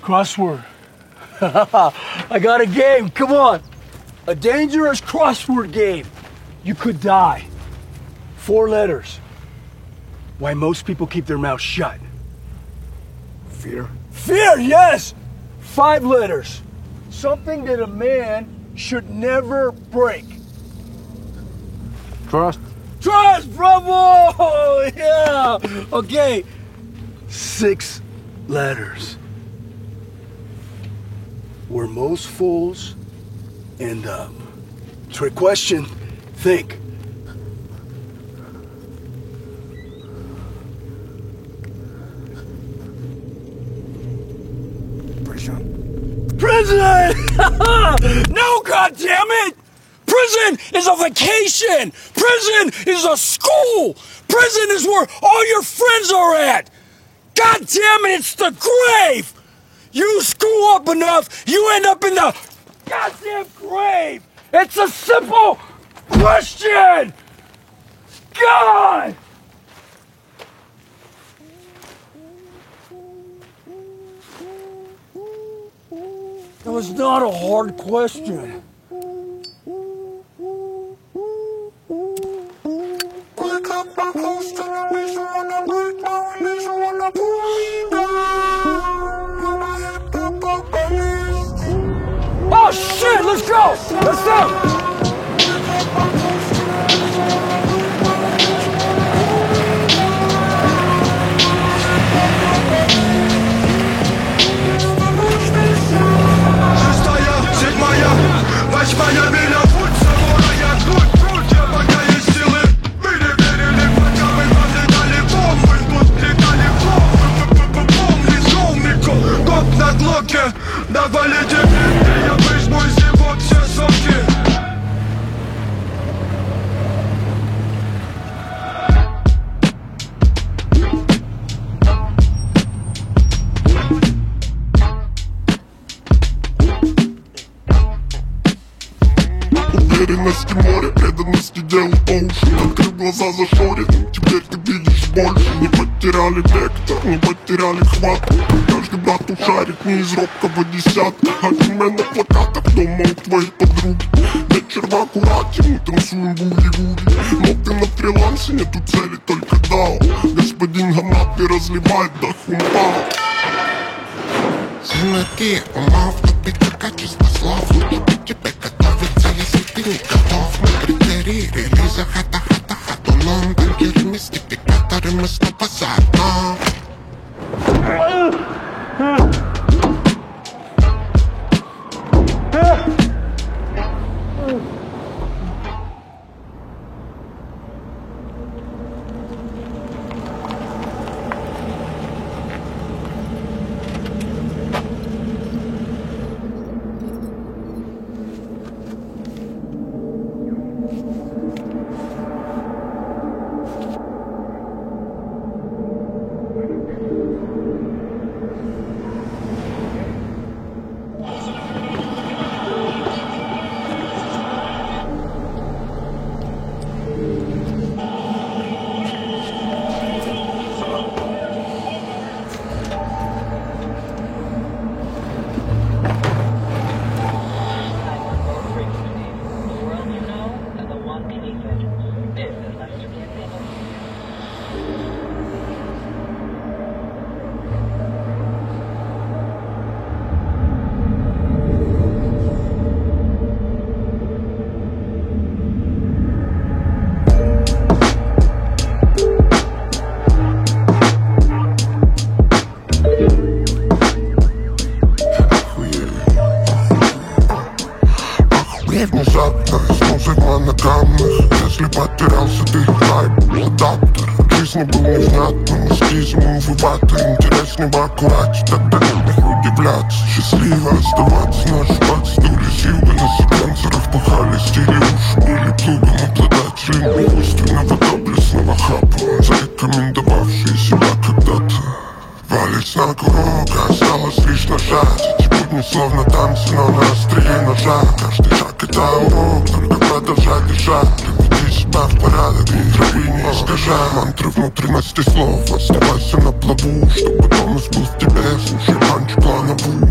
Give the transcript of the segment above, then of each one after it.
Crossword. I got a game, come on. A dangerous crossword game. You could die. 4 letters. Why most people keep their mouths shut. Fear? Fear, yes! 5 letters. Something that a man should never break. Trust? Trust, bravo! Yeah! Okay. 6 letters. Where most fools end up. Trick question. Think. Prison! No, goddammit! Prison is a vacation! Prison is a school! Prison is where all your friends are at! God damn it, it's the grave! You screw up enough, you end up in the goddamn grave! It's a simple question! God! That was not a hard question. Oh shit, let's go! Let's go! Восьмая миля, путь самурая, круть, я пока есть силы. Мы не верили, пока мы подлетали бомбы, тут летали помни, шоу, гоп на глоке, давали тебе, я выжму из него все соки. Уверенности море, преданности делу по уши. Открыв глаза зашоренным, теперь ты видишь больше. Не потеряли вектор, не потеряли хватку. Каждый брат ушарит не из робкого десятка. Аниме на плакатах дома у твоей подруги. Вечер в аккурате, мы танцуем буги-вуги. Но ты на фрилансе, нету цели, только дао. Господин Ганат не разливает до хумпао. Сыноки, ума втупить по качеству слов. Лучше быть тебе готовиться, если ты не готов. Мы критерии релиза хата-хата хатуном. Банкиры, мистификаторы, мы снова заодно. Внезапно, снова моногамных. Если потерялся, ты хайп, адаптер. Жизнь был невнятным, эскизмом вывата. Интереснее в аккурате, тогда не удивляться. Счастливо оставаться, наши пальцы дули силы. На секвенсорах пахали стили уши. Были плугом обладателем искусственного доблестного хапа. Зарекомендовавшие себя когда-то. Валить на курок, осталось лишь нажать. Эти будни словно танцы, но на острие ножа. Каждый шаг это урок, только продолжай дышать. Приведи себя в порядок и трави не искажай. Мантры внутренности слов, оставайся на плаву, чтобы тонус был в тебе. Слушай панч плановую.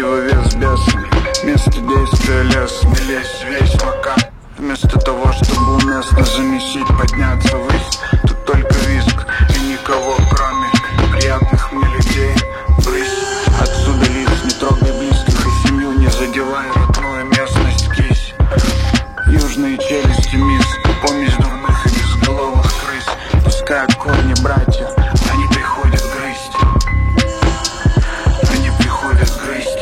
противовес бесам. Место действия лес, не лезь весь пока. Вместо того, чтобы уместно замесить, подняться ввысь. Тут только визг и никого, кроме приятных мне людей. Брысь, отсюда лиц, не трогай близких и семью, не задевай родную местность, кись. Южные челюсти мисс, помесь дурных и безголовых крыс. Пускай корни братья, они приходят грызть. Они приходят грызть.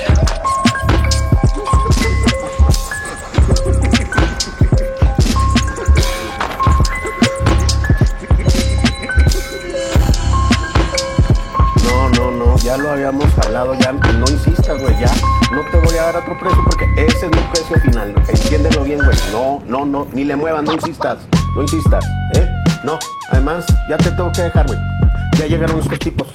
Ya lo habíamos hablado, ya no insistas, güey, ya no te voy a dar otro precio porque ese es mi precio final, entiéndelo bien, güey, no, ni le muevas, no insistas, no, además, ya te tengo que dejar, güey, ya llegaron estos tipos.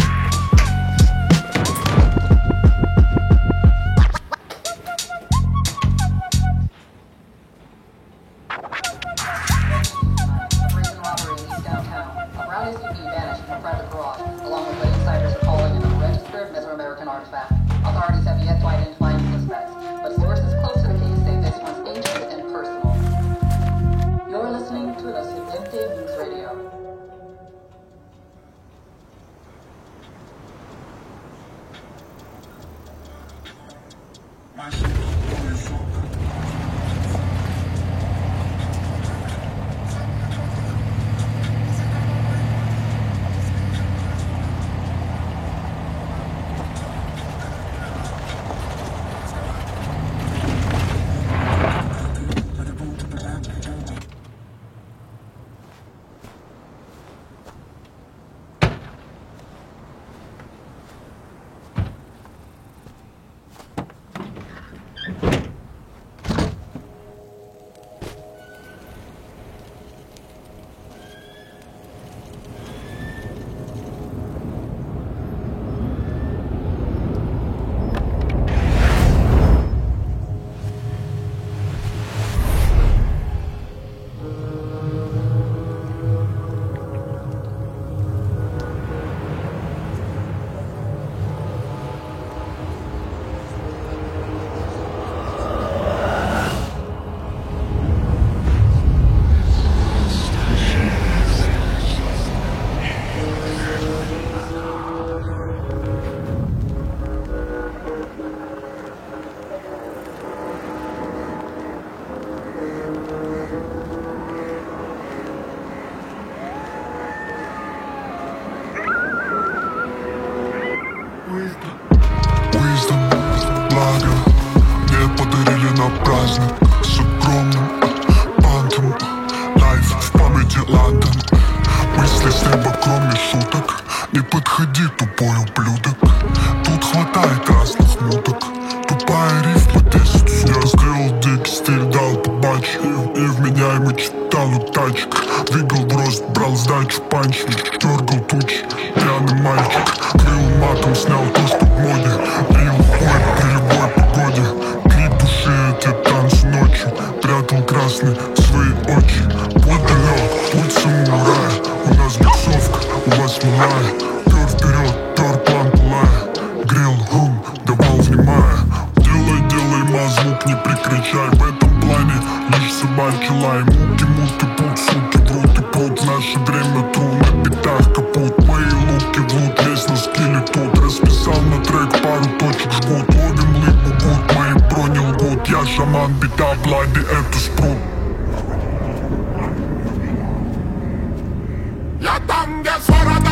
Authorities have yet to identify any suspects, but sources close to the case say this one's ancient and personal. You're listening to the Siguiente News Radio. Не подходи, тупой ублюдок. Тут хватает разных муток. Тупая рифма 10 суток. Я сделал дикий стиль, дал побачь. И вменяемый читал у тачек. Двигал в рост, брал сдачу, панч. Дергал тучи, пьяный мальчик. Крыл матом, снял то, что в моде. Лил хуй при любой погоде. Клип души, эти танцы ночью. Прятал красный свои очи. Путь далек, путь самурая. У нас боксовка, у вас милая. Пёр вперед, пёр план пылая. Грел гум, давал внимая. Делай, ма, звук не прикричай. В этом плане лишь собачий лай. Муки, пут, суки, врут и пруд. В наше время тру на битах капут. Мои луки врут, весь на скилле тут. Расписал на трек, пару точек жгут. Ловим лыпу, гуд, мои брони лгут. Я шаман, бита, блади, это спрут. Я там, где 40